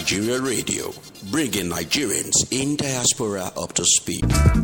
Nigeria Radio, bringing Nigerians in diaspora up to speed.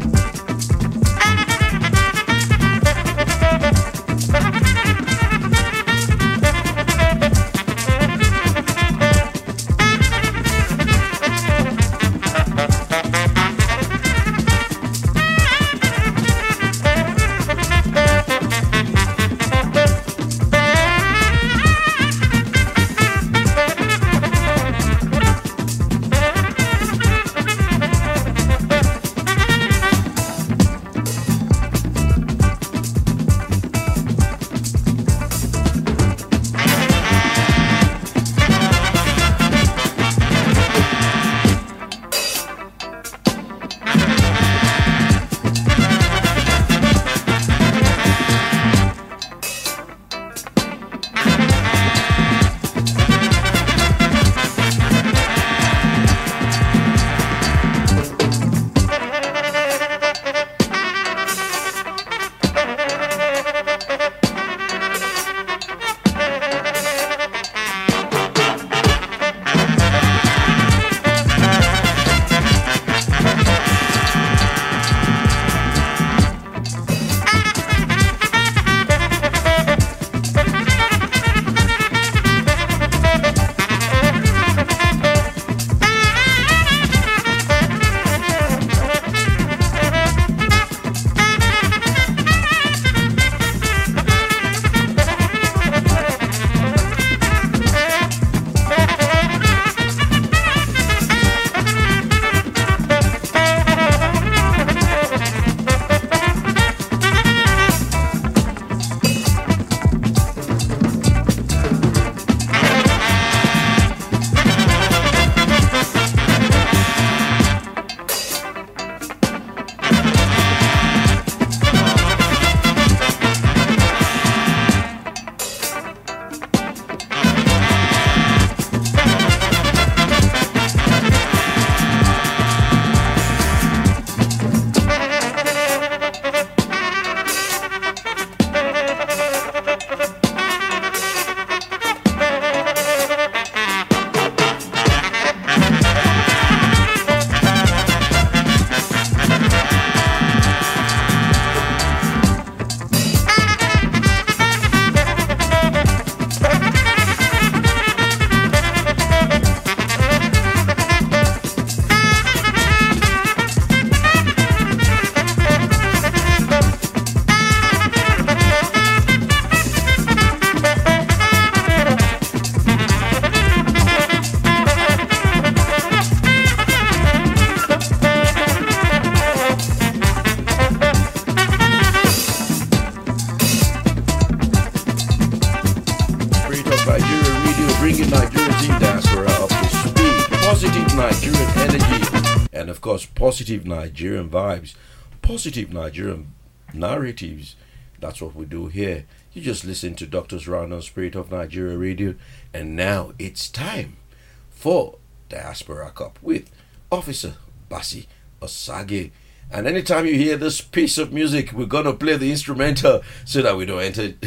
Positive Nigerian vibes, positive Nigerian narratives. That's what we do here. You just listen to Doctors Round on Spirit of Nigeria Radio, and now it's time for Diaspora Cup with Officer Basi Osage. And anytime you hear this piece of music, we're gonna play the instrumental so that we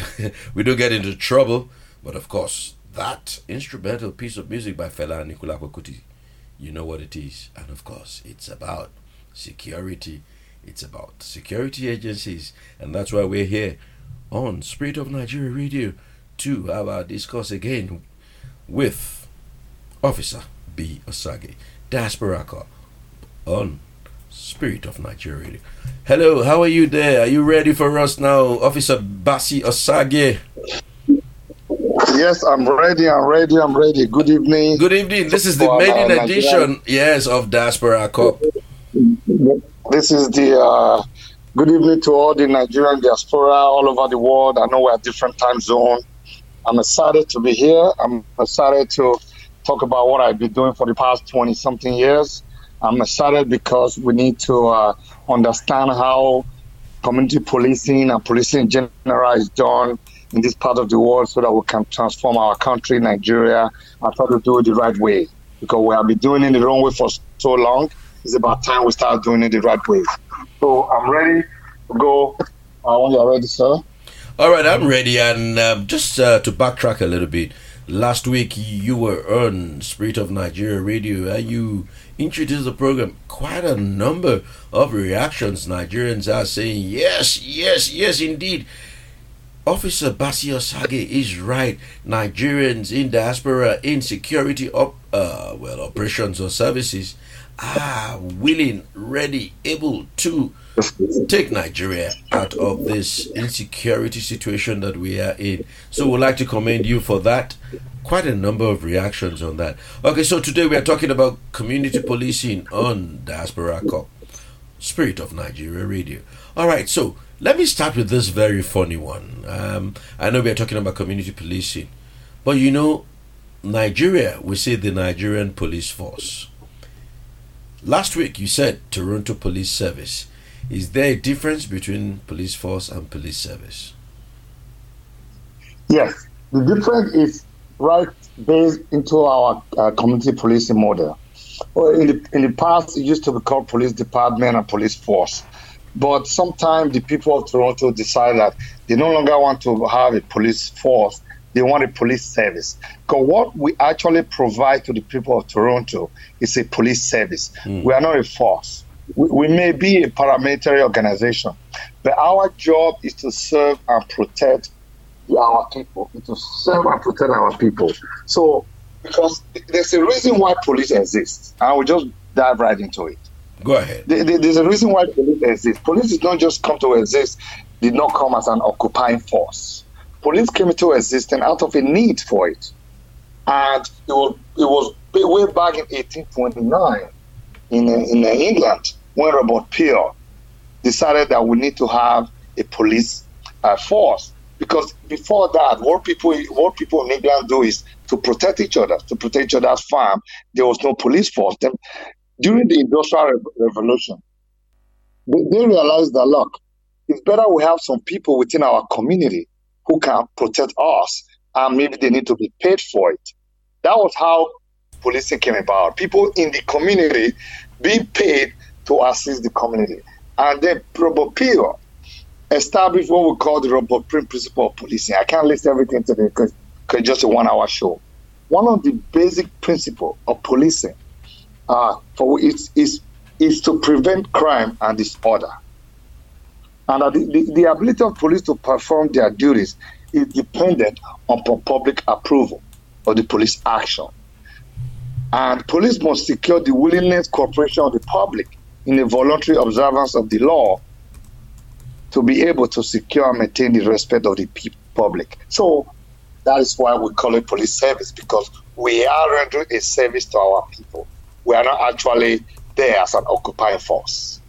don't get into trouble. But of course, that instrumental piece of music by Fela Anikulapo Kuti, you know what it is. And of course, it's about security. It's about security agencies. And that's why we're here on Spirit of Nigeria Radio to have our discourse again with Officer B. Osage, Diaspora Cup on Spirit of Nigeria Radio. Hello, how are you there? Are you ready for us now, Officer Basi Osage? Yes, I'm ready. Good evening. Good evening. This is the maiden edition, yes, of Diaspora Cup. This is the good evening to all the Nigerian diaspora all over the world. I know we're at different time zones. I'm excited to be here. I'm excited to talk about what I've been doing for the past 20-something years. I'm excited because we need to understand how community policing and policing in general is done in this part of the world so that we can transform our country, Nigeria, and try to do it the right way. Because we have been doing it the wrong way for so long. It's about time we start doing it the right way. So I'm ready to go. When you're ready, sir. All right, I'm ready. And just to backtrack a little bit, Last week you were on Spirit of Nigeria Radio and you introduced the program. Quite a number of reactions. Nigerians are saying, yes, yes, yes, indeed. Officer Basi Osage is right. Nigerians in diaspora in security operations or services are willing, ready, able to take Nigeria out of this insecurity situation that we are in. So we'd like to commend you for that. Quite a number of reactions on that. Okay, so today we are talking about community policing on Diaspora Cup, Spirit of Nigeria Radio. All right, so let me start with this very funny one. I know we are talking about community policing, but you know, Nigeria, we say the Nigerian police force. Last week you said Toronto Police Service. Is there a difference between police force and police service? Yes, the difference is right based into our community policing model. Well, in the past, it used to be called police department and police force. But sometimes the people of Toronto decide that they no longer want to have a police force. They want a police service. Because what we actually provide to the people of Toronto is a police service. We are not a force. We may be a paramilitary organization, but our job is to serve and protect our people, So, because there's a reason why police exists. I will just dive right into it. Go ahead. There's a reason why police exists. Police did not just come to exist, did not come as an occupying force. Police came into existence out of a need for it. And it was way back in 1829 in England when Robert Peel decided that we need to have a police force. Because before that, what people in England do is to protect each other, to protect each other's farm. There was no police force. Then, during the Industrial Revolution, they realized that, look, it's better we have some people within our community who can protect us, and maybe they need to be paid for it. That was how policing came about. People in the community being paid to assist the community. And then Robert Peel established what we call the Robert Peel principle of policing. I can't list everything today because it's just a 1 hour show. One of the basic principles of policing is to prevent crime and disorder. And the ability of police to perform their duties is dependent upon public approval of the police action. And police must secure the willingness, cooperation of the public in a voluntary observance of the law to be able to secure and maintain the respect of the public. So that is why we call it police service, because we are rendering a service to our people. We are not actually there as an occupying force.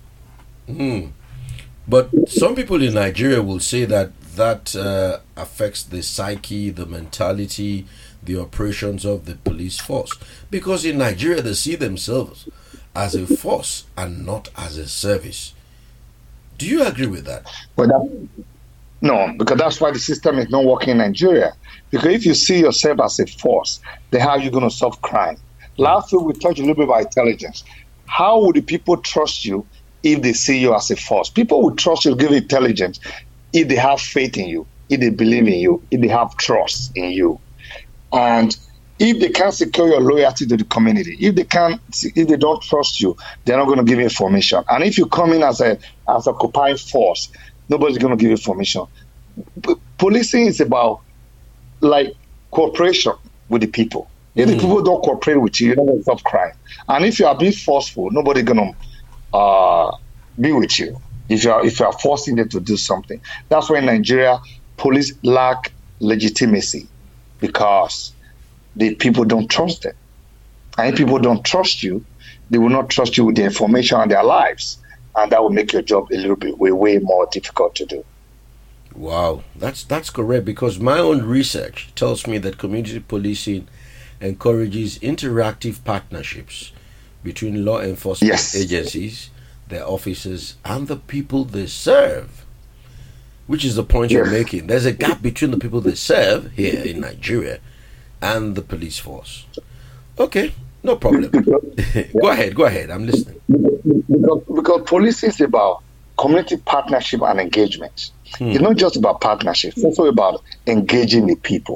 But some people in Nigeria will say that affects the psyche, the mentality, the operations of the police force. Because in Nigeria, they see themselves as a force and not as a service. Do you agree with that? No, because that's why the system is not working in Nigeria. Because if you see yourself as a force, then how are you going to solve crime? Last week, we talked a little bit about intelligence. How would the people trust you if they see you as a force? People will trust you, give intelligence, if they have faith in you, if they believe in you, if they have trust in you. And if they can't secure your loyalty to the community, if they don't trust you, they're not going to give you information. And if you come in as a occupying force, nobody's going to give you information. Policing is about like cooperation with the people. If the people don't cooperate with you, you're not going to stop crime. And if you are being forceful, nobody's going to be with you. If you are forcing them to do something, that's why in Nigeria, police lack legitimacy because the people don't trust them. And if people don't trust you, they will not trust you with the information on their lives. And that will make your job a little bit way more difficult to do. Wow, that's correct, because my own research tells me that community policing encourages interactive partnerships between law enforcement agencies, their officers, and the people they serve, which is the point you're making. There's a gap between the people they serve here in Nigeria and the police force. Okay, no problem. Go ahead, I'm listening. Because policing is about community partnership and engagement. It's not just about partnership, it's also about engaging the people.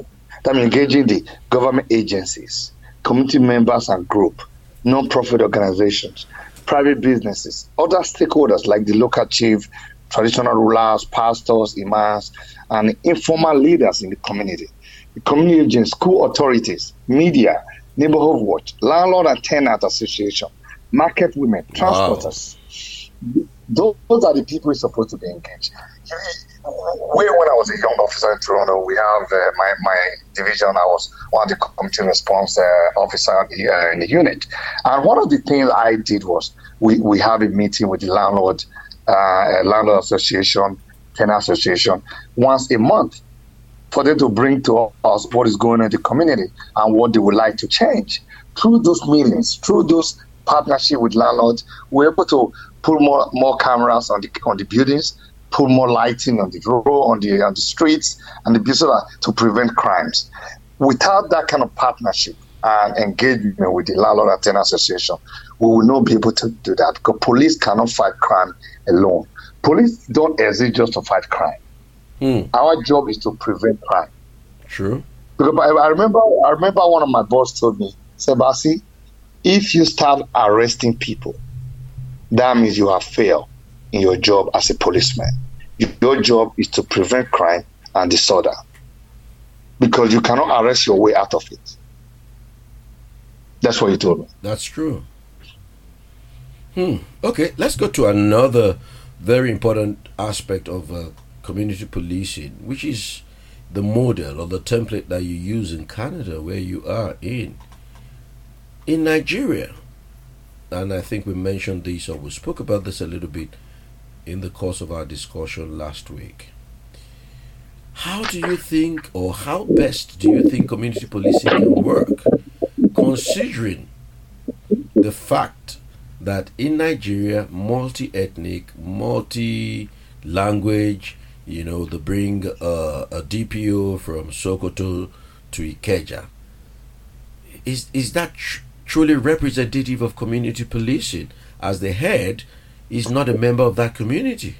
That means engaging the government agencies, community members and group, non-profit organizations, private businesses, other stakeholders like the local chief, traditional rulers, pastors, imams, and informal leaders in the community. The community agents, school authorities, media, neighborhood watch, landlord and tenant association, market women, transporters. Wow. Those are the people who are supposed to be engaged. When I was a young officer in Toronto, we have my division. I was one of the community response officer in the unit. And one of the things I did was we had a meeting with the landlord association, tenant association, once a month for them to bring to us what is going on in the community and what they would like to change. Through those meetings, through those partnership with landlords, we're able to put more cameras on the buildings, put more lighting on the road, on the streets, and the business to prevent crimes. Without that kind of partnership and engagement with the landlord and tenant association, we will not be able to do that because police cannot fight crime alone. Police don't exist just to fight crime. Our job is to prevent crime. True. Because I remember one of my boss told me, Sebasi, if you start arresting people, that means you have failed in your job as a policeman. Your job is to prevent crime and disorder because you cannot arrest your way out of it. That's what he told me. That's true. Okay, let's go to another very important aspect of community policing, which is the model or the template that you use in Canada, where you are in Nigeria. And I think we mentioned this, or we spoke about this a little bit in the course of our discussion last week. How do you think, or how best do you think community policing can work, considering the fact that in Nigeria, multi-ethnic, multi-language, they bring a DPO from Sokoto to Ikeja. Is that truly representative of community policing, as the head is not a member of that community?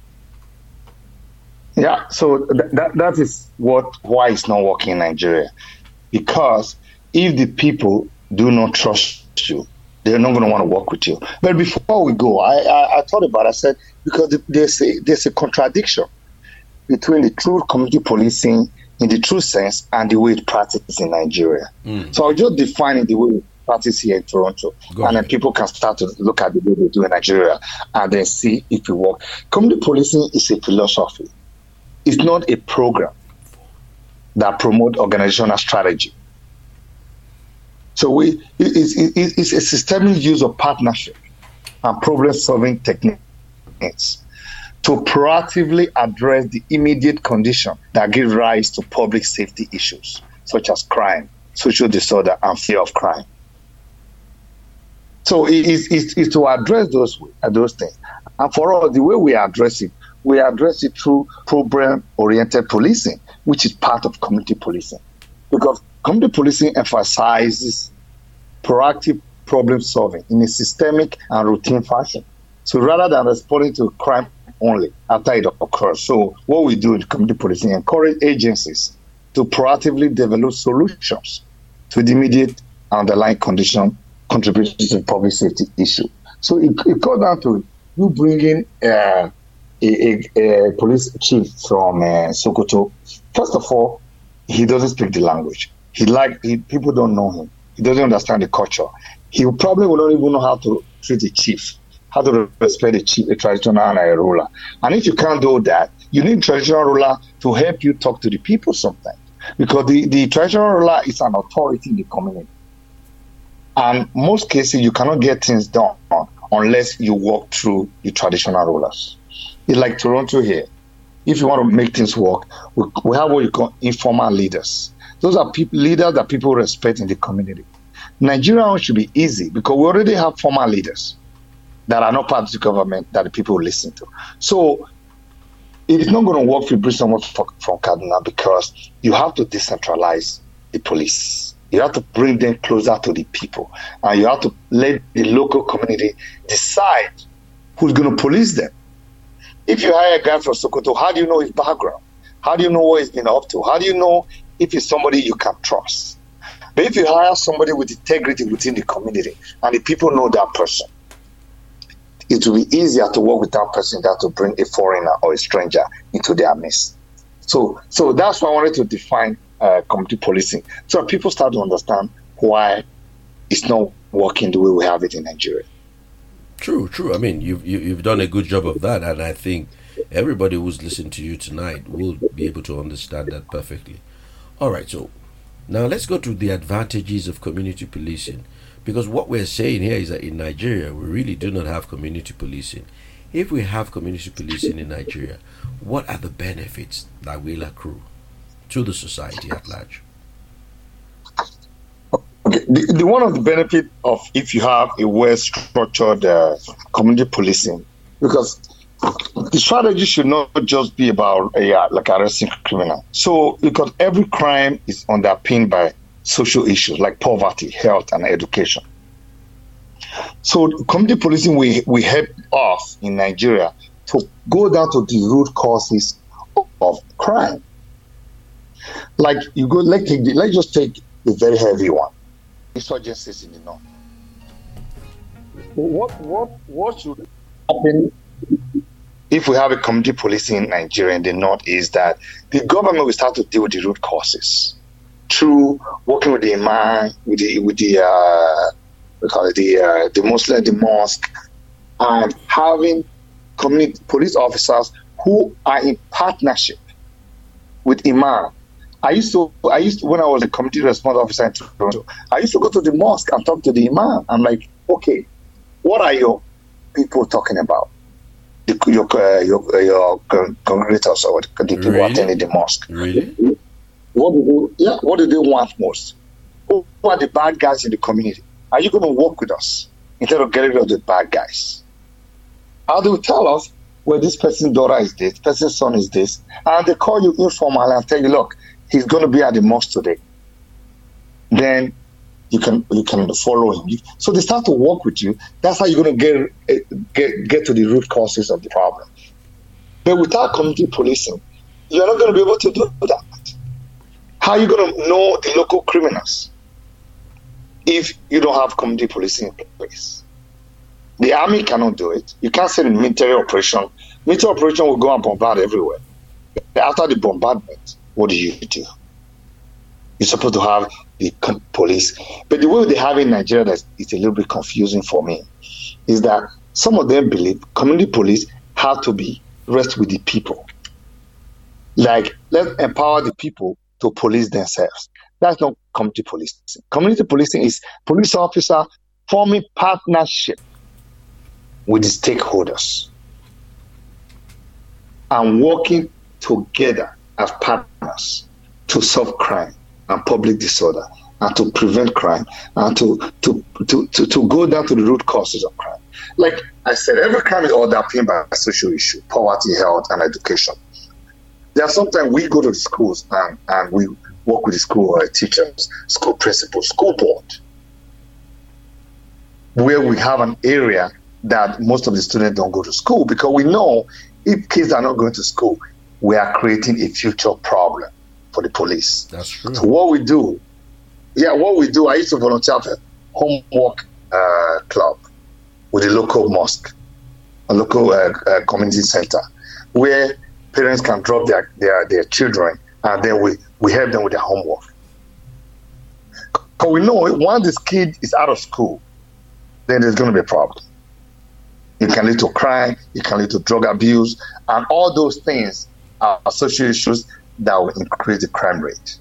Yeah, so that is why it's not working in Nigeria. Because if the people do not trust you, they're not going to want to work with you. But before we go, I thought about it. I said, because there's a contradiction between the true community policing in the true sense and the way it's practiced in Nigeria. So I'll just define it the way we practice here in Toronto. And then people can start to look at the way they do in Nigeria and then see if it works. Community policing is a philosophy. It's not a program that promotes organizational strategy. So it's a systemic use of partnership and problem-solving techniques to proactively address the immediate condition that give rise to public safety issues, such as crime, social disorder, and fear of crime. So it's to address those things. And for us, the way we address it through problem-oriented policing, which is part of community policing. Because community policing emphasizes proactive problem solving in a systemic and routine fashion. So rather than responding to crime only after it occurs. So what we do in community policing, encourage agencies to proactively develop solutions to the immediate underlying condition contributing to public safety issue. So it goes down to you bringing a police chief from Sokoto. First of all, he doesn't speak the language. People don't know him. He doesn't understand the culture. He probably will not even know how to treat the chief, how to respect the chief, a traditional ruler. And if you can't do that, you need a traditional ruler to help you talk to the people sometimes. Because the traditional ruler is an authority in the community. And most cases, you cannot get things done unless you walk through the traditional rulers. It's like Toronto here. If you want to make things work, we have what you call informal leaders. Those are leaders that people respect in the community. Nigeria should be easy because we already have formal leaders that are not part of the government that the people will listen to. So it is not going to work if you bring someone from Kaduna because you have to decentralize the police. You have to bring them closer to the people. And you have to let the local community decide who's going to police them. If you hire a guy from Sokoto, how do you know his background? How do you know what he's been up to? How do you know if it's somebody you can trust. But if you hire somebody with integrity within the community and the people know that person, it will be easier to work with that person than to bring a foreigner or a stranger into their midst. So that's why I wanted to define community policing, so that people start to understand why it's not working the way we have it in Nigeria. True. I mean, you've done a good job of that, and I think everybody who's listening to you tonight will be able to understand that perfectly. All right, so now let's go to the advantages of community policing, because what we're saying here is that in Nigeria, we really do not have community policing. If we have community policing in Nigeria, what are the benefits that will accrue to the society at large? Okay. The one of the benefit of if you have a well-structured community policing, because the strategy should not just be about like arresting criminals. So because every crime is underpinned by social issues like poverty, health, and education. So community policing will help us in Nigeria to go down to the root causes of crime. Like let's just take a very heavy one. Insurgencies in the north. What should happen if we have a community policing in Nigeria in the north is that the government will start to deal with the root causes through working with the imam, with the Muslim, the mosque, and having community police officers who are in partnership with imam. I used to when I was a community response officer in Toronto, I used to go to the mosque and talk to the imam. I'm like, okay, what are your people talking about? Your congregators or the people attending the mosque. Really? What do they want most? Who are the bad guys in the community? Are you going to work with us instead of getting rid of the bad guys? How do you tell us, well, this person's daughter is this, person's son is this, and they call you informal and tell you, look, he's going to be at the mosque today. Then you can follow him. So they start to work with you. That's how you're going to get to the root causes of the problem. But without community policing, you're not going to be able to do that. How are you going to know the local criminals if you don't have community policing in place? The army cannot do it. You can't send a military operation. Military operation will go and bombard everywhere. After the bombardment, what do? You're supposed to have the police. But the way they have in Nigeria that is a little bit confusing for me is that some of them believe community police have to be rest with the people. Like, let's empower the people to police themselves. That's not community policing. Community policing is police officer forming partnership with the stakeholders and working together as partners to solve crime and public disorder and to prevent crime and to go down to the root causes of crime. Like I said, every crime is underpinned by a social issue, poverty, health, and education. There are sometimes we go to the schools and we work with the school teachers, school principals, school board, where we have an area that most of the students don't go to school, because we know if kids are not going to school, we are creating a future problem for the police. That's true. So what we do, I used to volunteer for a homework club with a local mosque, a local community center, where parents can drop their children and then we help them with their homework. Because we know once this kid is out of school, then there's going to be a problem. It can lead to crime, it can lead to drug abuse, and all those things are social issues that will increase the crime rate.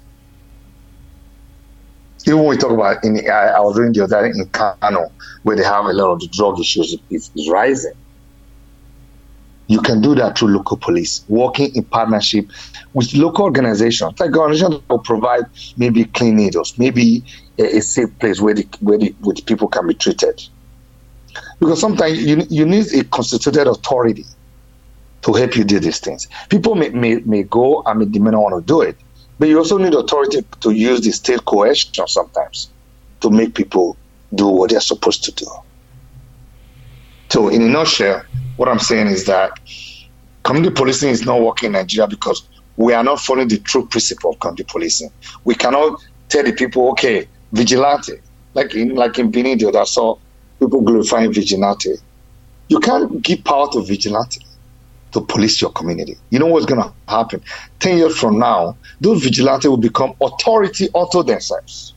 Even when we talk about, I was reading the other day in Kano, where they have a lot of the drug issues is rising. You can do that through local police, working in partnership with local organizations, like organizations that will provide maybe clean needles, maybe a safe place where the people can be treated. Because sometimes you need a constituted authority to help you do these things. People may go and they may not want to do it, but you also need authority to use the state coercion sometimes to make people do what they're supposed to do. So in a nutshell, what I'm saying is that community policing is not working in Nigeria because we are not following the true principle of county policing. We cannot tell the people, okay, vigilante, like in Benin, I saw people glorifying vigilante. You can't give power to vigilante to police your community. You know what's going to happen? 10 years from now, those vigilantes will become authority unto themselves.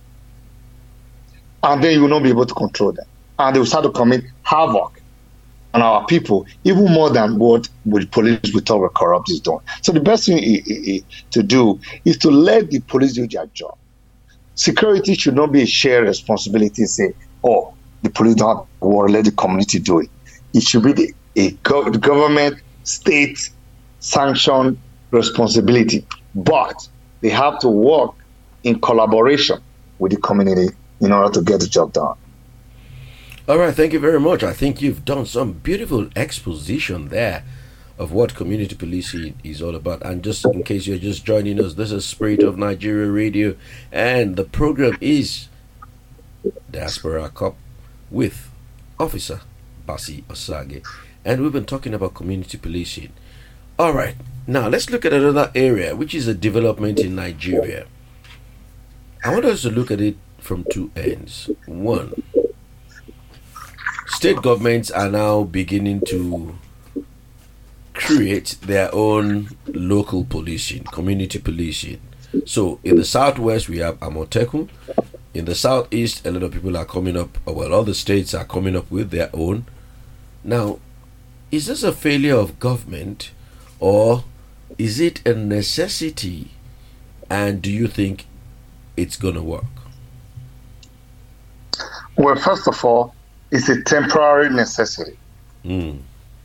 And then you will not be able to control them. And they will start to commit havoc on our people, even more than what the police we thought were corrupt is doing. So the best thing to do is to let the police do their job. Security should not be a shared responsibility. Say, oh, the police don't have to worry, let the community do it. It should be the government, state sanctioned responsibility. But they have to work in collaboration with the community in order to get the job done. All right, thank you very much. I think you've done some beautiful exposition there of what community policing is all about. And just in case you're just joining us, this is Spirit of Nigeria Radio, and the program is Diaspora Cup with Officer Basi Osage, and we've been talking about community policing. All right, now let's look at another area, which is a development in Nigeria. I want us to look at it from two ends. One, state governments are now beginning to create their own local policing, community policing. So in the southwest, we have Amotekun. In the southeast, a lot of people are coming up, well, other states are coming up with their own. Now, is this a failure of government, or is it a necessity, and do you think it's going to work? Well, first of all, it's a temporary necessity. It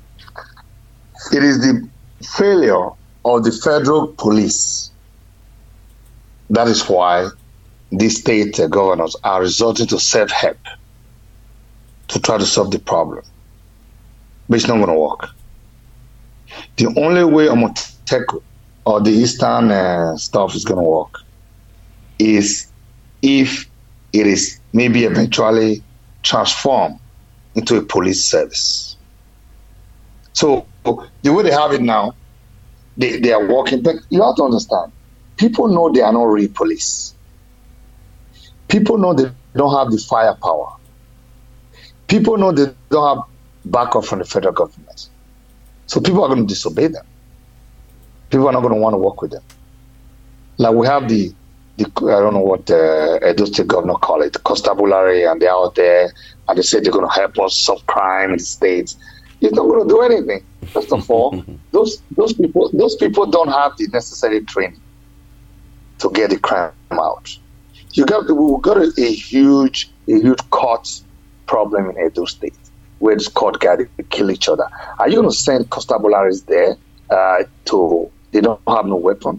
is the failure of the federal police. That is why these state governors are resorting to self-help to try to solve the problem. But it's not going to work. The only way Amotekun or the eastern stuff is going to work is if it is maybe eventually transformed into a police service. So the way they have it now, they are working, but you have to understand, people know they are not real police. People know they don't have the firepower. People know they don't have backup from the federal government. So people are going to disobey them. People are not going to want to work with them. Like we have the I don't know what Edo State governor call it, the constabulary, and they're out there and they say they're going to help us solve crime in the states. It's not going to do anything. First of all, those people don't have the necessary training to get the crime out. We've got a huge court problem in Edo State where this court guys kill each other. Are you going to send constabularies there they don't have no weapon?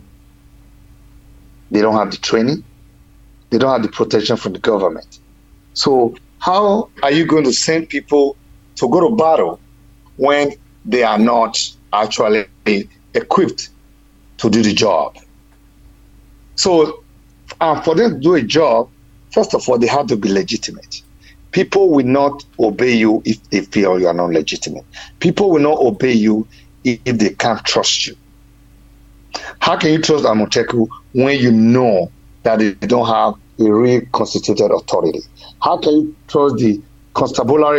They don't have the training. They don't have the protection from the government. So how are you going to send people to go to battle when they are not actually equipped to do the job? So for them to do a job, first of all, they have to be legitimate. People will not obey you if they feel you are not legitimate. People will not obey you if they can't trust you. How can you trust Amotekun when you know that they don't have a real constituted authority? How can you trust the constabulary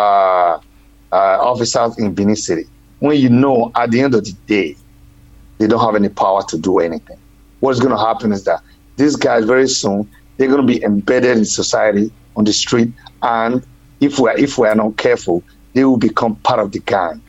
officers in Benin City when you know at the end of the day they don't have any power to do anything? What's going to happen is that these guys very soon, they're going to be embedded in society on the street, and if we are not careful, they will become part of the gang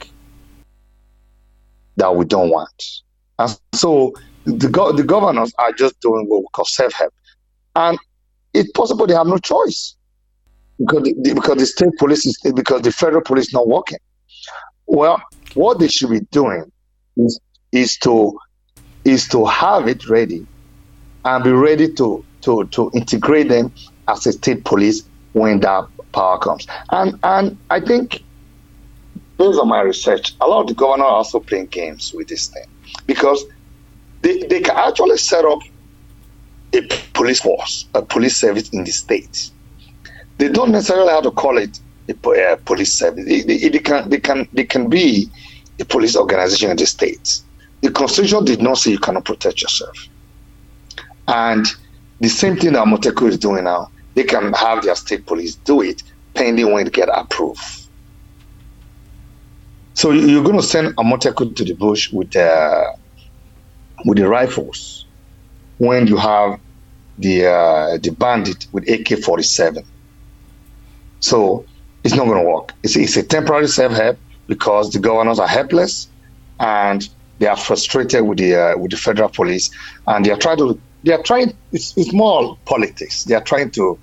that we don't want. And so the governors are just doing what we call self-help. And it's possible they have no choice because the state police because the federal police is not working. Well, what they should be doing is to have it ready and be ready to integrate them as a state police when that power comes. And I think, based on my research, a lot of the governors are also playing games with this thing because they can actually set up a police force, a police service in the state. They don't necessarily have to call it a police service. They can be a police organization in the state. The Constitution did not say you cannot protect yourself. And the same thing that Amotekun is doing now, they can have their state police do it pending when it get approved. So you're going to send Amotekun to the bush with the rifles when you have the bandit with AK-47. So it's not going to work. It's a temporary self-help because the governors are helpless and they are frustrated with the federal police, and they are trying. It's more politics. They are trying to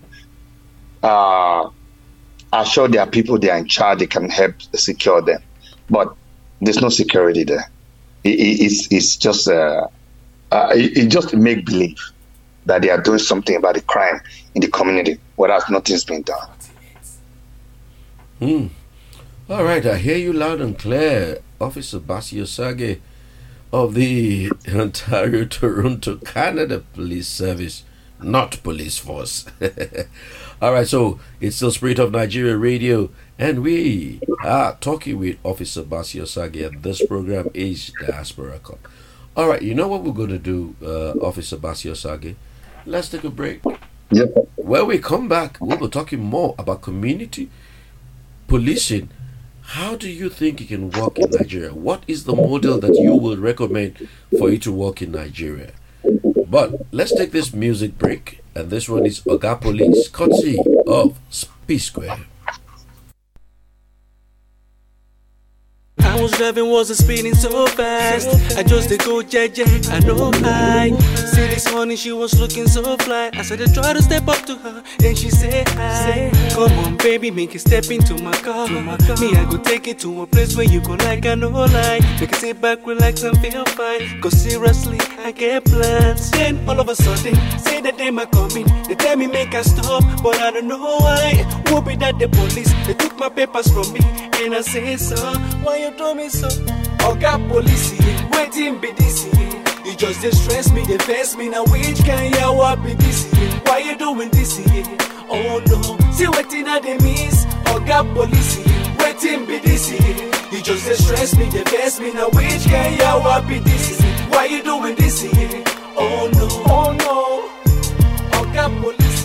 assure their people they are in charge. They can help secure them, but there's no security there. It's just make believe that they are doing something about the crime in the community, whereas nothing's been done. All right, I hear you loud and clear, Officer Bassey Osagie of the Ontario Toronto Canada Police Service, not police force. All right, so it's still Spirit of Nigeria Radio, and we are talking with Officer Bassey Osagie, and this program is Diaspora Cup. All right, you know what we're going to do, Officer Bassey Osagie? Let's take a break. Yep. When we come back, we'll be talking more about community policing. How do you think it can work in Nigeria? What is the model that you would recommend for it to work in Nigeria? But let's take this music break, and this one is Oga Police, courtesy of P-Square. I was driving, wasn't speeding so fast. I just go jeje, I know I see this honey, she was looking so fly. I said I try to step up to her, and she said hi. Come on baby, make it step into my car. Me, I go take it to a place where you go like I know lie. Make it sit back, relax and feel fine. Cause seriously, I get plans. Then all of a sudden, say that they might coming. They tell me make I stop, but I don't know why. Whoop it at the police, they took my papers from me. And I say, sir, why you do me so? Oga police, waiting be this. You just stress me, they face me. Now which can you what be this? Why you doing this? Oh no, see waiting at the miss. Oga police, waiting be this. You just stress me, they face me. Now which can you what be this? Why you doing this? Oh no, Oga police.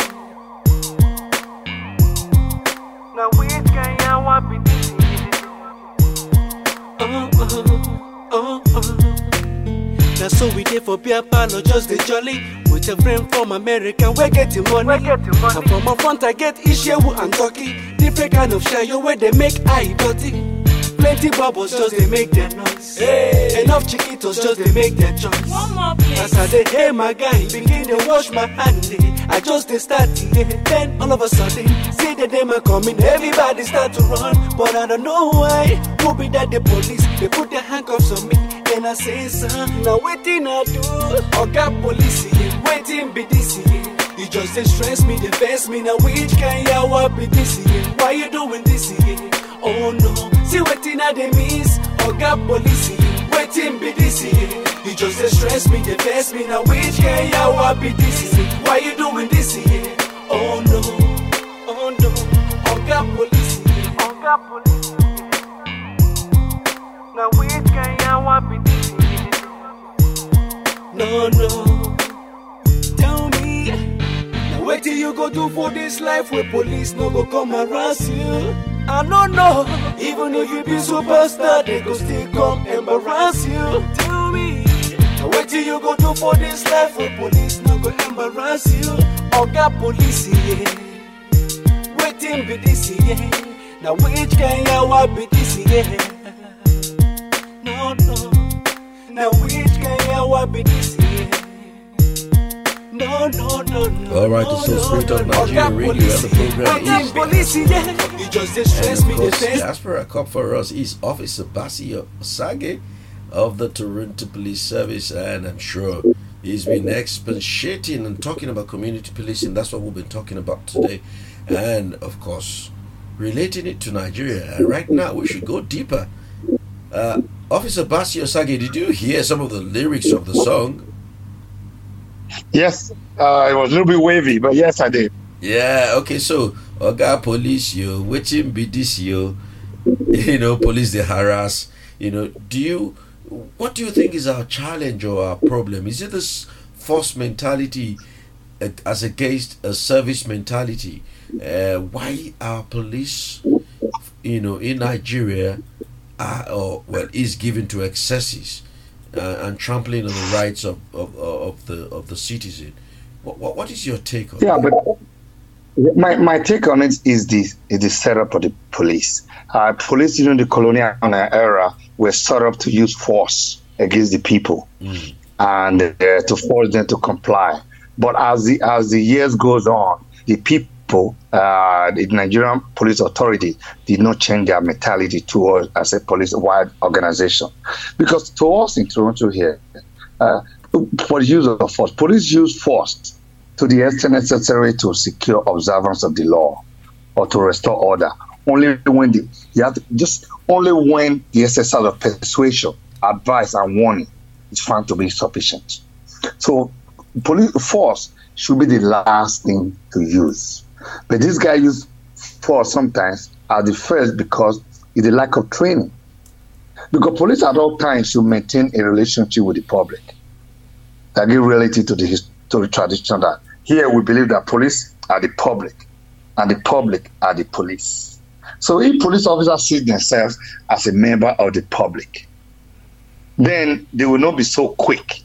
Now which can you what be this? Now so we did for beer parlor, just the jolly. With a friend from America, we're getting money. And from my front I get Ishewu and Turkey. Different kind of shayo where they make eye dirty. Plenty bubbles, just they make their noise. Hey. Enough chiquitos, just they make their choice. One more please. As I say, hey my guy, begin to wash my hand. I just they start then all of a sudden, see the them are coming. Everybody start to run, but I don't know why. Who be that the police? They put their handcuffs on me. Then I say, son, now waiting I do. Oga police, waiting be this. You just they stress me, they face me. Now which can you what be this? Why you doing this? Oh no, see waiting at the miss. Oga police, waiting be this. You just stress me, they face me. Now which can you what be this? Why you doing this? Oh no, Oga police, Oga police. Now which can you what be this? No, tell me. Now wait till you go do for this life where police no go come harass you. I don't know, even if you be superstar, they go still come embarrass you. Tell me, now wait till you go do for this life where police no go embarrass you. Oga police, yeah. Waiting be this, yeah. Now which can you what be this, yeah. No, now which can you what be this, yeah. No. All right, it's the Spirit of Nigeria Radio, and the program is police, yeah. You just stress me, of course, Diaspora Cup for us is Officer Bassey Osagie of the Toronto Police Service, and I'm sure he's been expatiating and talking about community policing. That's what we've been talking about today, and of course, relating it to Nigeria. And right now, we should go deeper. Officer Bassey Osagie, did you hear some of the lyrics of the song? Yes, it was a little bit wavy, but yes, I did. Yeah, okay, so Oga police, you waiting be this, you know, police they harass, do you, what do you think is our challenge or our problem? Is it this force mentality as against a service mentality? Why our police, in Nigeria, is given to excesses and trampling on the rights of the citizen? What is your take on that? Yeah, but my take on it is the setup of the police. Police during the colonial era were set up to use force against the people and to force them to comply. But as the years goes on, the people, the Nigerian police authority did not change their mentality towards as a police-wide organization. Because to us in Toronto here, for the use of force, police use force to the extent necessary to secure observance of the law or to restore order. Only when the exercise of persuasion, advice, and warning is found to be sufficient. So, police force should be the last thing to use. But this guy used force sometimes as the first because it's the lack of training. Because police at all times should maintain a relationship with the public that give reality to the historic tradition that here we believe that police are the public and the public are the police. So if police officers see themselves as a member of the public, then they will not be so quick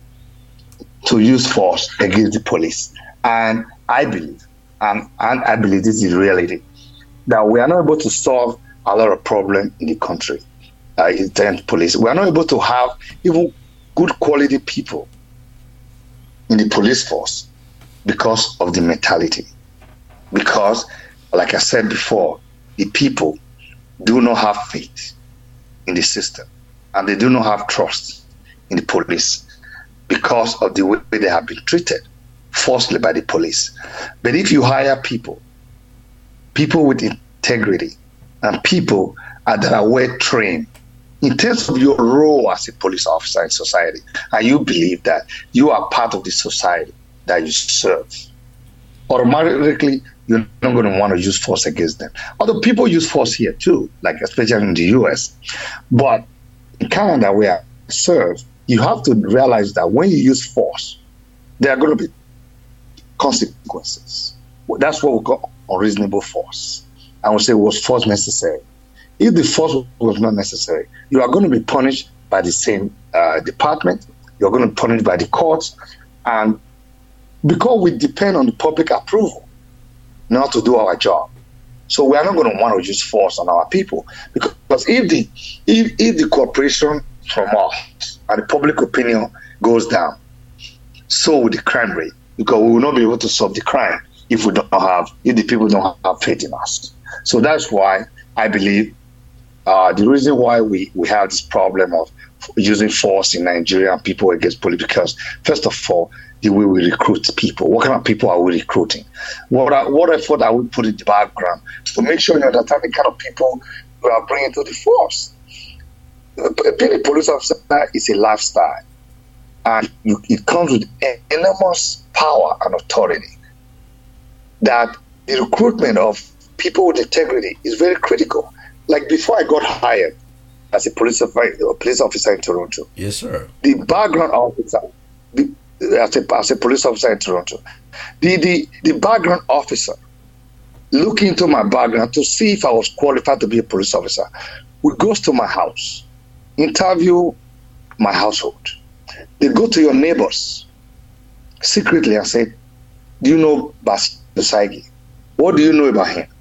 to use force against the police. And I believe, and I believe this is reality, that we are not able to solve a lot of problems in the country in terms of police. We are not able to have even good quality people in the police force because of the mentality. Because, like I said before, the people do not have faith in the system and they do not have trust in the police because of the way they have been treated forcibly by the police. But if you hire people with integrity and people that are well trained in terms of your role as a police officer in society, and you believe that you are part of the society that you serve, automatically you're not going to want to use force against them. Although people use force here too, like especially in the US. But in Canada, where I serve, you have to realize that when you use force, there are going to be consequences. That's what we call unreasonable force. And we say, was force necessary? If the force was not necessary, you are going to be punished by the same department. You're going to be punished by the courts. And because we depend on the public approval not to do our job. So we are not going to want to use force on our people. Because if the cooperation from us and the public opinion goes down, so will the crime rate. Because we will not be able to solve the crime if the people don't have faith in us. So that's why I believe the reason why we have this problem of using force in Nigeria and people against police, because first of all, the way we recruit people. What kind of people are we recruiting? What effort are we putting in the background to make sure you understand the kind of people we are bringing to the force? Being a police officer is a lifestyle, and it comes with enormous power and authority. That the recruitment of people with integrity is very critical. Like before I got hired as a police officer in Toronto. Yes, sir. The background officer, as a police officer in Toronto, the background officer look into my background to see if I was qualified to be a police officer. We goes to my house, interview my household. They go to your neighbors secretly and say, do you know Basagi? What do you know about him?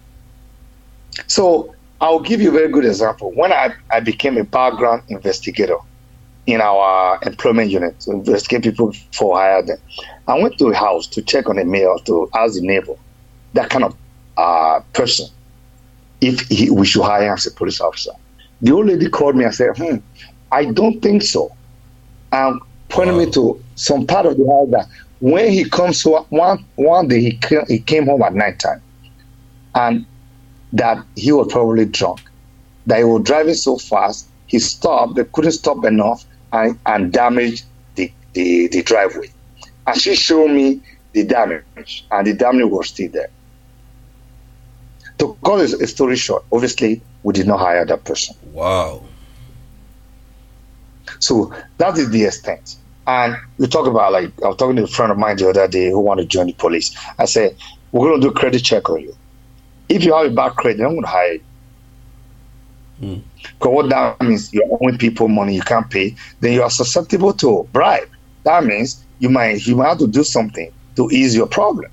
So I'll give you a very good example. When I became a background investigator in our employment unit to investigate people before I hired them, I went to a house to check on a male to ask the neighbor, that kind of person, if we should hire him as a police officer. The old lady called me and said, I don't think so. And pointed me to some part of the house that when he comes to one day he came home at nighttime, and that he was probably drunk, that he was driving so fast, he stopped, they couldn't stop enough and damaged the driveway. And she showed me the damage, and the damage was still there. To cut a story short, obviously, we did not hire that person. Wow. So that is the extent. And we talk about, like, I was talking to a friend of mine the other day who wanted to join the police. I said, we're going to do credit check on you. If you have a bad credit, I'm going to hire you. Because what that means, you're owing people money you can't pay, then you are susceptible to bribe. That means you might have to do something to ease your problem.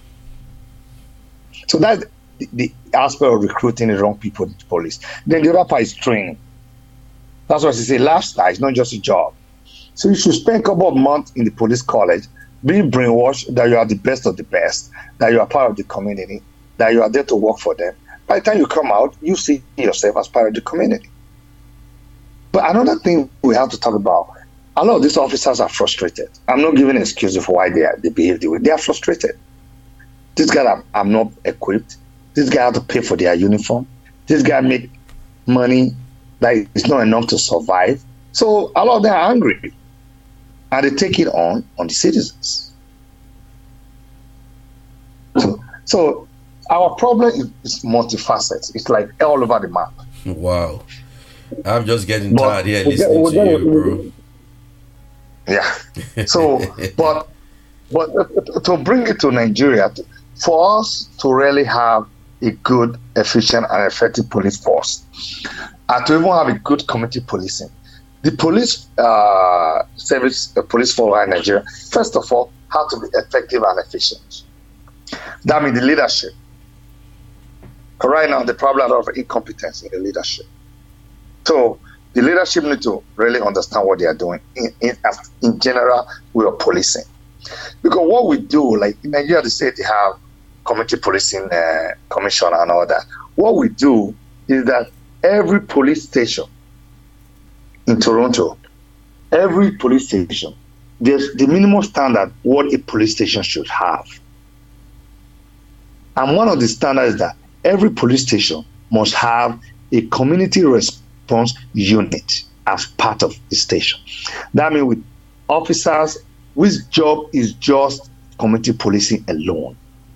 So that's the aspect of recruiting the wrong people to the police. Then the other part is training. That's why I say lifestyle is not just a job. So you should spend a couple of months in the police college being brainwashed that you are the best of the best, that you are part of the community, that you are there to work for them. By the time you come out, you see yourself as part of the community. But another thing we have to talk about, a lot of these officers are frustrated. I'm not giving excuses for why they behave the way. They are frustrated. This guy are not equipped. This guy have to pay for their uniform. This guy make money that is not enough to survive. So a lot of them are angry. And they take it on the citizens. So our problem is multifaceted. It's like all over the map. Wow. I'm just getting tired here listening to you, bro. Yeah. So, but to bring it to Nigeria, for us to really have a good, efficient, and effective police force, and to even have a good community policing, the police service, the police force in Nigeria, first of all, have to be effective and efficient. That means the leadership. Right now, the problem of incompetence in the leadership. So the leadership need to really understand what they are doing. In general, we are policing. Because what we do, like in Nigeria, they say they have community policing commission and all that. What we do is that every police station in Toronto, every police station, there's the minimum standard what a police station should have. And one of the standards is that every police station must have a community response unit as part of the station. That means with officers whose job is just community policing alone.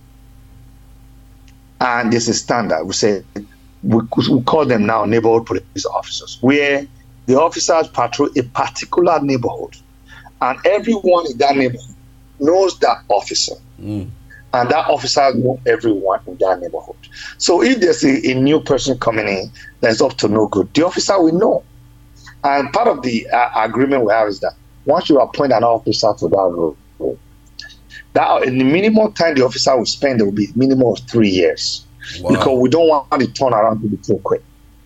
And there's a standard. We call them now neighborhood police officers, where the officers patrol a particular neighborhood, and everyone in that neighborhood knows that officer. And that officer knows everyone in that neighborhood. So if there's a new person coming in that's up to no good, the officer will know. And part of the agreement we have is that once you appoint an officer to that role, that in the minimum time the officer will spend, there will be minimum of 3 years. Wow. Because we don't want the turnaround to be too quick.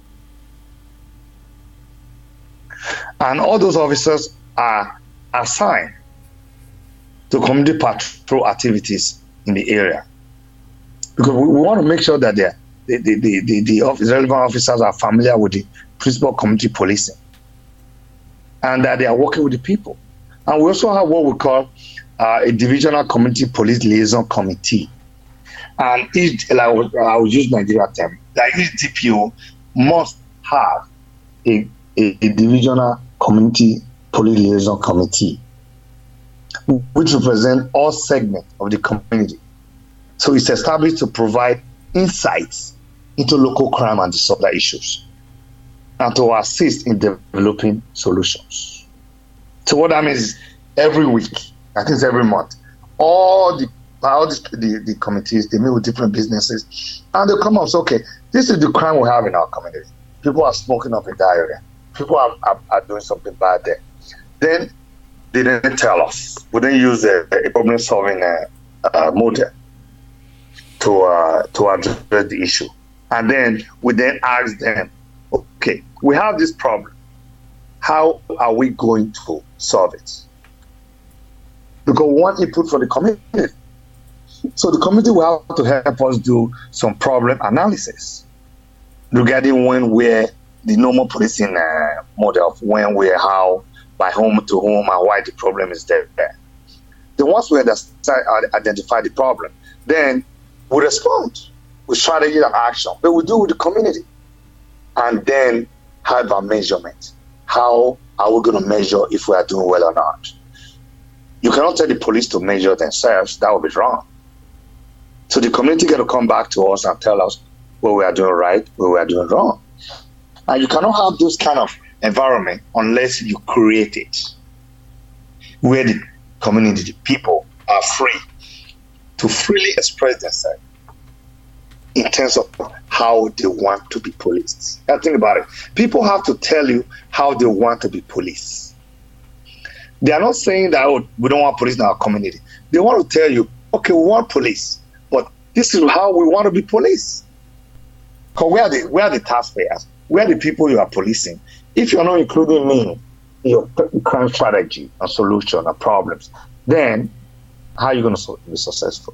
And all those officers are assigned to community patrol activities in the area, because we want to make sure that the relevant officers are familiar with the principle of community policing and that they are working with the people. And we also have what we call a divisional community police liaison committee. And each, I will use Nigeria term, like each DPO must have a divisional community police liaison committee, which represent all segments of the community. So it's established to provide insights into local crime and disorder issues, and to assist in developing solutions. So what that means is every week, I think it's every month, all the committees, they meet with different businesses, and they come up and say, okay, this is the crime we have in our community. People are smoking up in that area. People are doing something bad there. Then they didn't tell us. We didn't use a problem-solving model to address the issue. And then we then ask them, okay, we have this problem. How are we going to solve it? Because we want input from the community. So the community will have to help us do some problem analysis regarding when, where, the normal policing model of when, where, how, by whom to whom, and why the problem is there. Then once we identify the problem, then we respond with strategy and action. But we do with the community. And then have a measurement. How are we going to measure if we are doing well or not? You cannot tell the police to measure themselves. That would be wrong. So the community got to come back to us and tell us what we are doing right, what we are doing wrong. And you cannot have those kind of environment unless you create it, where the community, the people are free to freely express themselves in terms of how they want to be policed. Now think about it. People have to tell you how they want to be policed. They are not saying that, oh, we don't want police in our community. They want to tell you, okay, we want police, but this is how we want to be policed. Because we are the taxpayers. We are the people you are policing. If you're not including me in your crime strategy and solution and problems, then how are you going to be successful?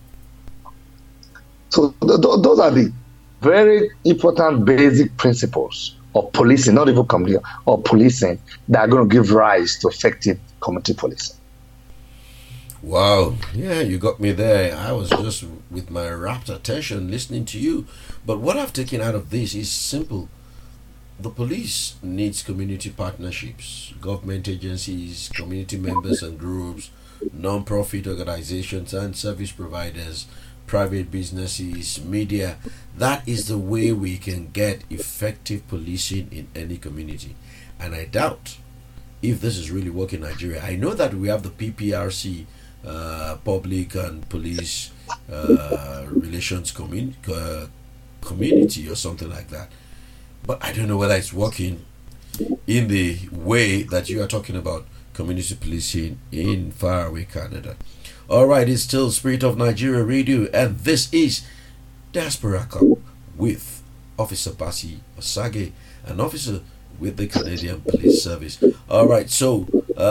So those are the very important basic principles of policing, not even community, or policing, that are going to give rise to effective community policing. Wow, yeah, you got me there. I was just with my rapt attention listening to you. But what I've taken out of this is simple. The police needs community partnerships, government agencies, community members and groups, non-profit organizations and service providers, private businesses, media. That is the way we can get effective policing in any community. And I doubt if this is really working in Nigeria. I know that we have the PPRC, Public and Police Relations Community or something like that. But I don't know whether it's working in the way that you are talking about community policing in faraway Canada. All right, it's still Spirit of Nigeria Radio, and this is Diaspora Cup with Officer Basi Osage, an officer with the Canadian Police Service. All right, so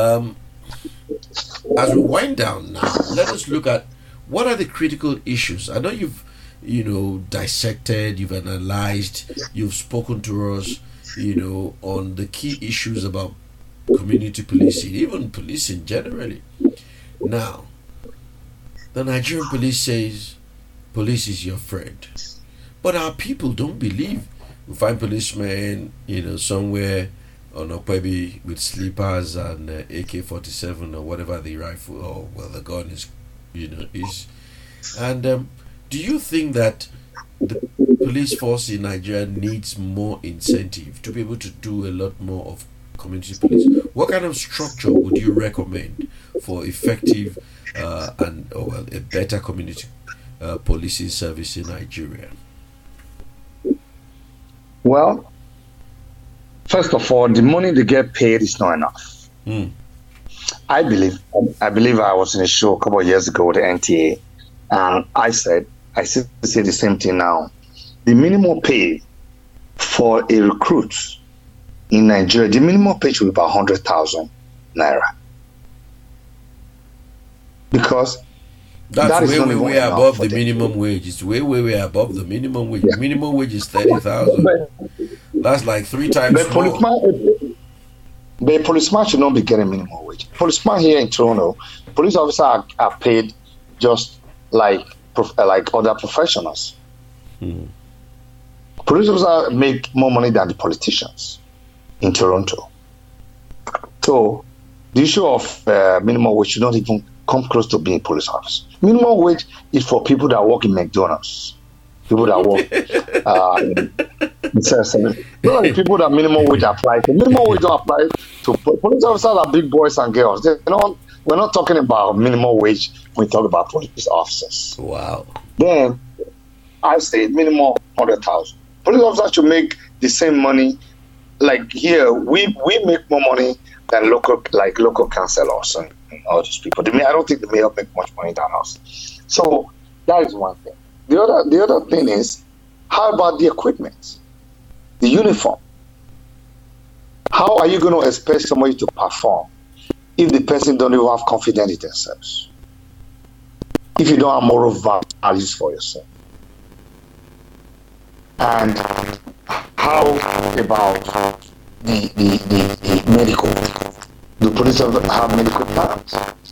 as we wind down now, let us look at what are the critical issues. I know you've dissected, you've analyzed, you've spoken to us, on the key issues about community policing, even policing generally. Now, the Nigerian police says police is your friend, but our people don't believe. We find policemen, somewhere on Okpebi with sleepers and AK-47 or whatever the rifle or the gun is. And do you think that the police force in Nigeria needs more incentive to be able to do a lot more of community police? What kind of structure would you recommend for effective a better community policing service in Nigeria? Well, first of all, the money they get paid is not enough. I believe I was in a show a couple of years ago with the NTA, and I still say the same thing now. The minimum pay for a recruit in Nigeria, the minimum pay should be about 100,000 naira. Because that's way above the minimum wage. It's way above the minimum wage. Yeah. Minimum wage is 30,000. That's like 3 times more. The policeman should not be getting minimum wage. Policeman here in Toronto, police officers are paid just like other professionals. Police officers make more money than the politicians in Toronto. So the issue of minimum wage should not even come close to being police officers. Minimum wage is for people that work in McDonald's, people that work people that minimum wage apply to. Minimum wage don't apply to police officers are big boys and girls. We're not talking about minimum wage when we talk about police officers. Wow. Then I say minimum 100,000. Police officers should make the same money. Like here, we make more money than local councillors and all these people. I don't think the mayor make much money than us. So that is one thing. The other thing is, how about the equipment, the uniform? How are you going to expect somebody to perform if the person don't even have confidence in themselves? If you don't have moral values for yourself? And how about the medical? Do police have medical plans?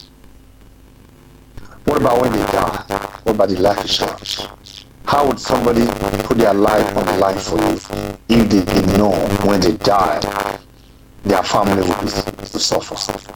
What about when they die? What about the life insurance? How would somebody put their life on the line for you if they know when they die, their family will suffer?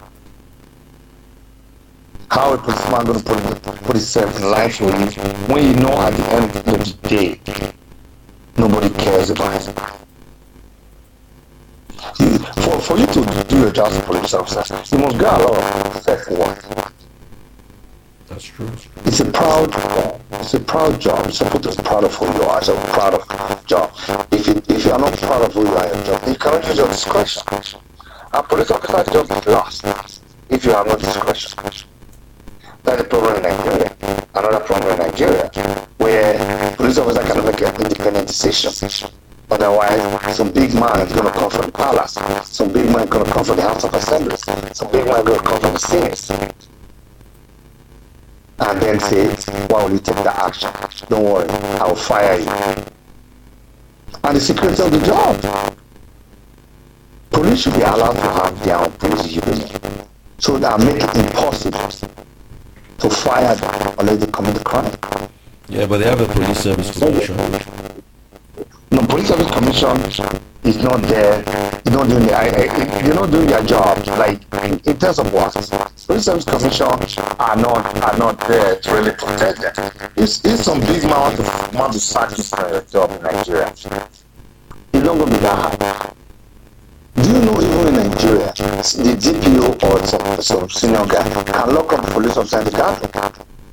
How a policeman going to put himself in line for you when you know at the end of the day, nobody cares about him? For you to do your job as a police officer, you must get a lot of self-worth. That's true. It's a proud job. You're supposed to be proud of who you are. It's a proud of job. If you are not proud of who you are in your job, you cannot use your discretion. A police officer is just lost if you have no discretion. That's the problem in Nigeria. Another problem in Nigeria, where police officers cannot make an independent decision. Otherwise, some big man is going to come from the palace. Some big man is going to come from the House of Assembly. Some big man is going to come from the Senate. And then say, why will you take that action? Don't worry, I'll fire you. And the security of the job. Police should be allowed to have their own police union. So that make it impossible to fire them unless they commit the crime. Yeah, but they have a police service commission. No, police service commission is not there. You're not doing their job. Like in terms of what? Police service commission are not there to really protect them. If some big man want to sack you from your job in Nigeria, it's not going to be that hard. Do you know even in Nigeria, the DPO or some senior guy can lock up the police officer in the garden?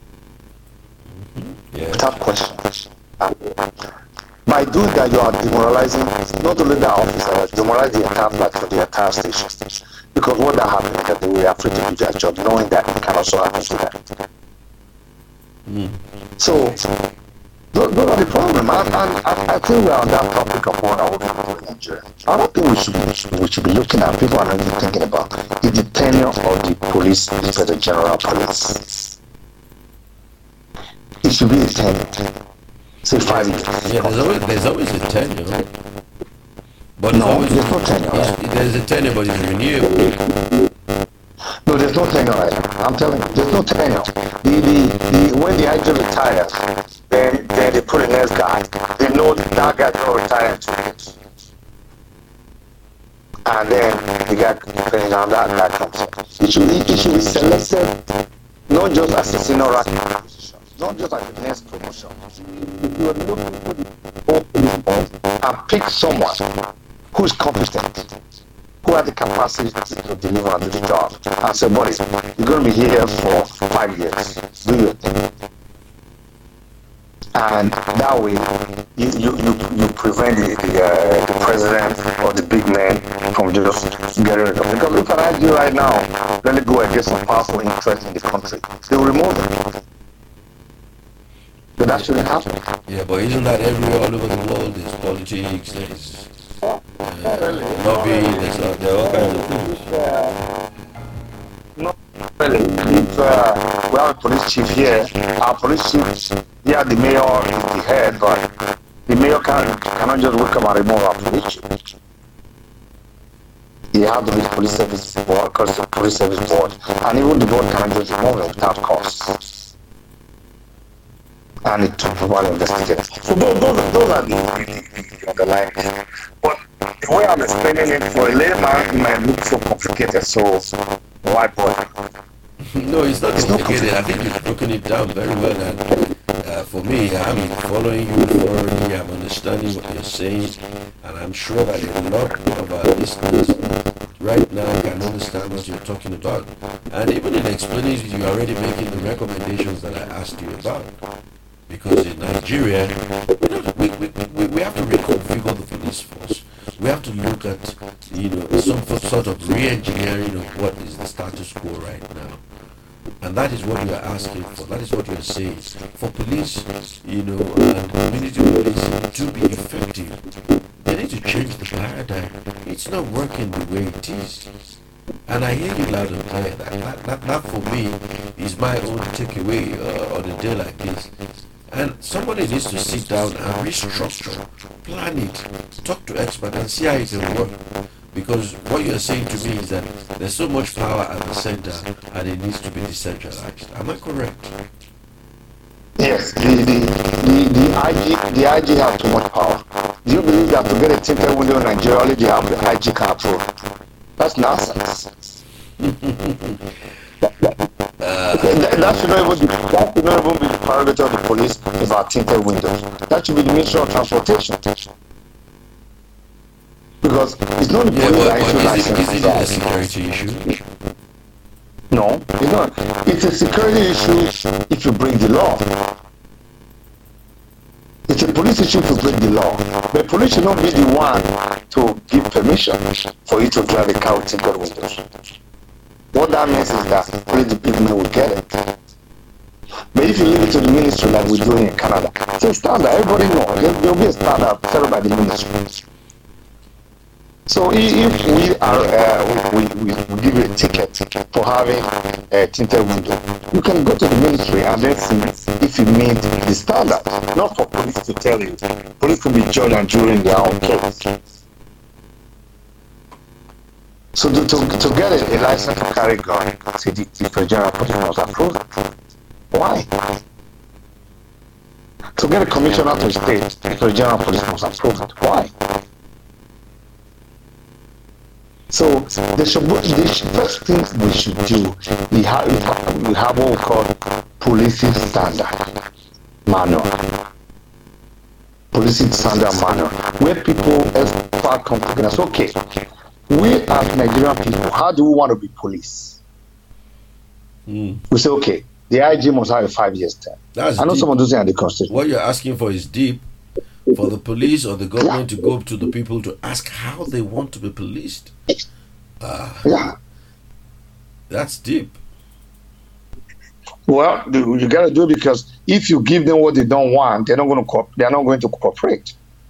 Yeah. Without question. By doing that, you are demoralizing not only the officer, demoralize the entire platform, the entire station. Because what that happens is that they will afraid to do their job, knowing that it can also happen to them. So, those are the problem. And I think we are on that topic of what I would do in Nigeria. Another thing we should be looking at, people are not even thinking about, is the tenure of the police, the general police. It should be a tenure. Say 5 years. Yeah, there's always a tenure, right? But no, there's no tenure. There's a tenure, but it's renewable. No, there's no tenure right now. I'm telling you, there's no tenure. When the IG retires, then they put a next guy. They know that guy's going to retire in 2 years. And then the guy depending on that comes up. It should be selected not just as a senior ranking position, not just as the next promotion. If you are looking for the whole police force and pick someone who is competent, who has the capacity to deliver on the job, and say, buddy, you're going to be here for 5 years. Do your thing. And that way, you prevent the president or the big man from just getting rid of it. Because look at IG right now. Let it go against some powerful interest in the country. They will remove them. But that shouldn't happen. Yeah, but isn't that everywhere all over the world? There's politics, there's lobbying, there are all kinds of things. Not really. If we have a police chief here, our police chief, yeah, the mayor is the head, but the mayor cannot just wake up and remove our police chief. You have the police service board, because the police service board, and even the board cannot just remove it without cost. And it took proper investigation. So those are the underlying. But the way I'm explaining it for a layman, it might look so complicated. So why bother? No, it's not complicated. I think you've broken it down very well. And for me, I'm following you thoroughly. I'm understanding what you're saying, and I'm sure that a lot of our listeners right now can understand what you're talking about. And even in explaining, you're already making the recommendations that I asked you about. Because in Nigeria, we have to reconfigure the police force. We have to look at, some sort of re-engineering of what is the status quo right now. And that is what you are asking for. That is what you are saying. For police, and community policing to be effective, they need to change the paradigm. It's not working the way it is. And I hear you loud and clear. That for me is my own takeaway on a day like this. And somebody needs to sit down and restructure, plan it, talk to experts and see how it will work. Because what you're saying to me is that there's so much power at the center and it needs to be decentralized. Am I correct? Yes, the IG have too much power. Do you believe that to get a tinted window in Nigeria, only the IG can approve? That's nonsense. That should not even be the prerogative of the police about tinted windows. That should be the Ministry of Transportation. Because it's not the Yeah, police that but issue is license. it not a security issue? No, it's not. It's a security issue if you break the law. It's a police issue to break the law. The police should not be the one to give permission for you to drive a car with tinted windows. What that means is that only the people will get it. But if you leave it to the ministry like we're doing in Canada, it's a standard. Everybody knows. There'll be a standard set by the ministry. So if we are, we give you a ticket for having a tinted window, you can go to the ministry and then see if you meet the standard. Not for police to tell you. Police can be judged and jury in their own case. So to get a license to carry gun, say the general police must approve it. Why? To get a commissioner to state, the general police must approve it. Why? So the first thing we should do, we have what we call policing standard manual. Policing standard manual, where people start come together. So, okay, we as Nigerian people, how do we want to be police? We say, okay, the IG must have a 5-year term. I know someone does it in the constitution. What you're asking for is deep. For the police or the government to go to the people to ask how they want to be policed. That's deep. Well, you got to do it, because if you give them what they don't want, they're not going to cooperate.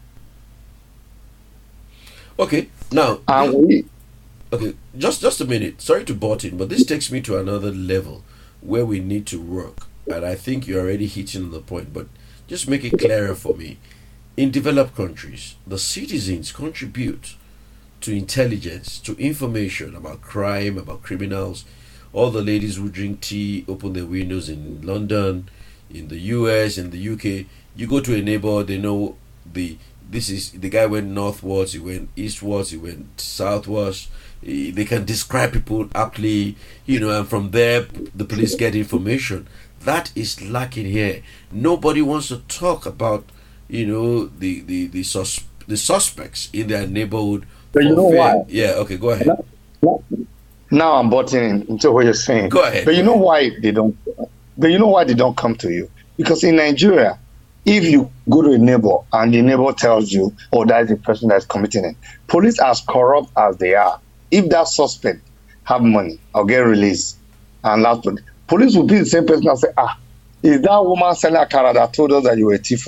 Okay, now. Okay, just a minute. Sorry to butt in, but this takes me to another level where we need to work, and I think you're already hitting the point. But just make it clearer for me. In developed countries, the citizens contribute to intelligence, to information about crime, about criminals. All the ladies who drink tea, open their windows in London, in the US, in the UK. You go to a neighbor, they know the guy went northwards, he went eastwards, he went southwards. They can describe people aptly, and from there the police get information. That is lacking here. Nobody wants to talk about the suspects in their neighborhood. But you know why? Yeah, okay, go ahead. Now I'm butting into what you're saying. Go ahead. But you know why they don't? But you know why they don't come to you? Because in Nigeria, if you go to a neighbor and the neighbor tells you, "Oh, that is the person that's committing it," police, as corrupt as they are, if that suspect have money or get released, and last one, police will be the same person and say, "Is that woman selling a car that told us that you were a thief?"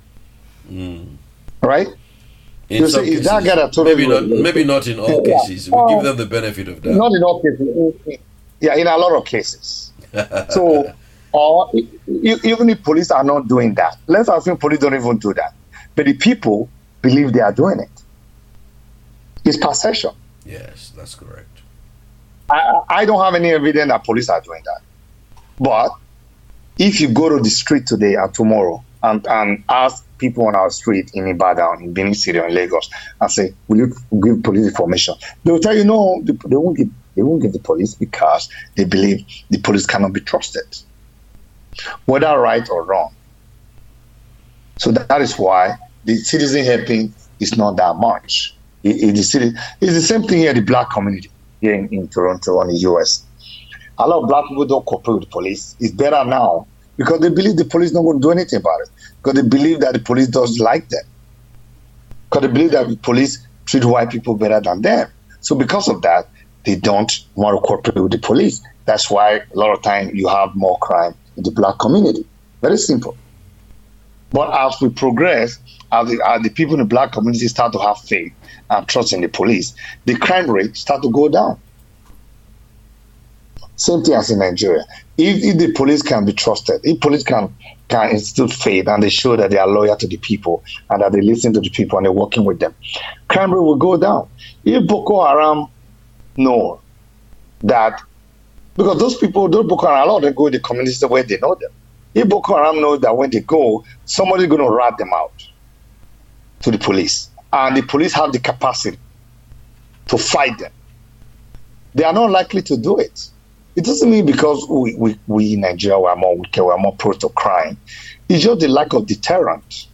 Right? In some say, cases, is that guy that told maybe not in all cases. We give them the benefit of that. Not in all cases. Yeah, in a lot of cases. So, or even if police are not doing that, let's assume police don't even do that, but the people believe they are doing it. It's perception. Yes, that's correct. I don't have any evidence that police are doing that. But if you go to the street today and tomorrow and ask people on our street in Ibadan, in Benin City, or in Lagos, and say, "Will you give police information?" They will tell you, no, they won't give the police, because they believe the police cannot be trusted, whether right or wrong. So that is why the citizen helping is not that much. It's the same thing here in the black community here in Toronto and the US. A lot of black people don't cooperate with the police. It's better now because they believe the police not going to do anything about it. Because they believe that the police doesn't like them. Because they believe that the police treat white people better than them. So because of that, they don't want to cooperate with the police. That's why a lot of time you have more crime in the black community. Very simple. But as we progress, as the people in the black community start to have faith and trust in the police, the crime rate start to go down. Same thing as in Nigeria. If the police can be trusted, if police can instill faith and they show that they are loyal to the people and that they listen to the people and they're working with them, crime rate will go down. If Boko Haram know that, because those Boko Haram, a lot of them go in the communities where they know them. If Boko Haram knows that when they go, somebody's going to rat them out to the police, and the police have the capacity to fight them, they are not likely to do it. It doesn't mean because we in Nigeria we are more wicked, we are more prone to crime. It's just the lack of deterrent.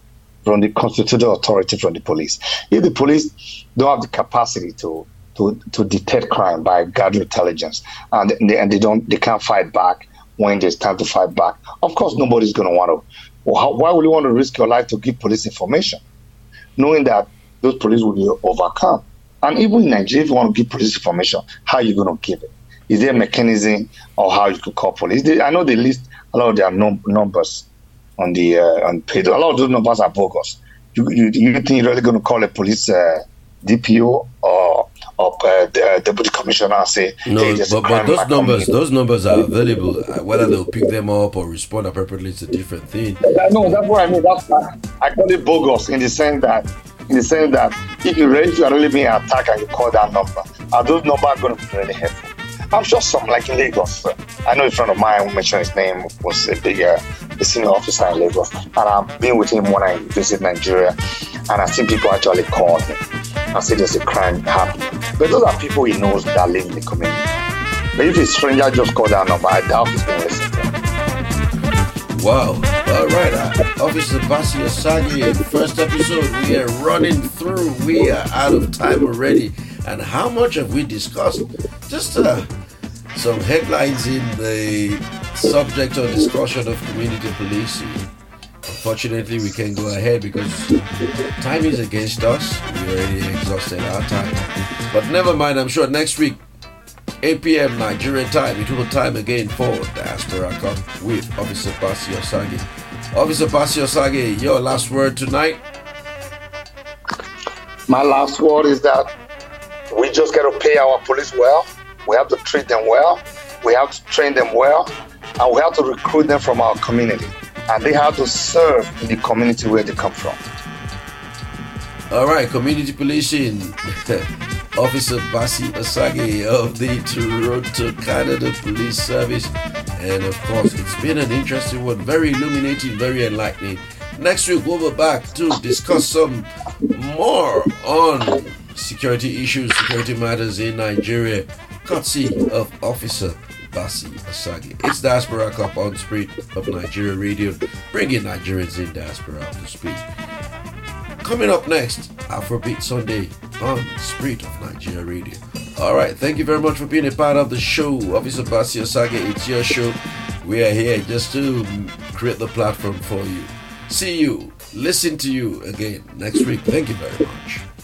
from the constitutional authority from the police. If the police don't have the capacity to detect crime by gathering intelligence, and they can't fight back when there's time to fight back, of course nobody's going to want to. Why would you want to risk your life to give police information, knowing that those police will be overcome? And even in Nigeria, if you want to give police information, how are you going to give it? Is there a mechanism or how you could call police? I know they list a lot of their numbers on the page. A lot of those numbers are bogus. You think you're really going to call a police DPO or the deputy commissioner and say, no, hey, but those numbers are available. Whether they'll pick them up or respond appropriately is a different thing. No, that's what I mean. I call it bogus in the sense that if you are really being attacked and you call that number, are those numbers going to be really helpful? I'm sure some, like in Lagos. I know a friend of mine, who mentioned his name, was a senior officer in Lagos, and I've been with him when I visit Nigeria, and I've seen people actually call him and say there's a crime happening. But those are people he knows that live in the community. But if a stranger just called that number, I doubt he's going to listen to him. Wow. All right. Officer Basi Osage, first episode. We are running through. We are out of time already. And how much have we discussed? Just some headlines in the subject or discussion of community policing. Unfortunately, we can't go ahead because time is against us. We already exhausted our time. But never mind, I'm sure next week, 8 p.m. Nigerian time, it will be time again for Diaspora Cup with Officer Basi Osage. Officer Basi Osage, your last word tonight? My last word is that we just got to pay our police well. We have to treat them well. We have to train them well. And we have to recruit them from our community. And they have to serve in the community where they come from. All right, community policing. Officer Basi Osage of the Toronto, Canada Police Service. And of course, it's been an interesting one. Very illuminating, very enlightening. Next week, we'll be back to discuss some more on security issues, security matters in Nigeria, courtesy of Officer Basi Osage. It's Diaspora Cup on Spirit of Nigeria Radio, bringing Nigerians in diaspora up to speed. Coming up next, Afrobeat Sunday on Spirit of Nigeria Radio. Alright, thank you very much for being a part of the show. Officer Basi Osage, it's your show. We are here just to create the platform for you. See you, listen to you again next week. Thank you very much.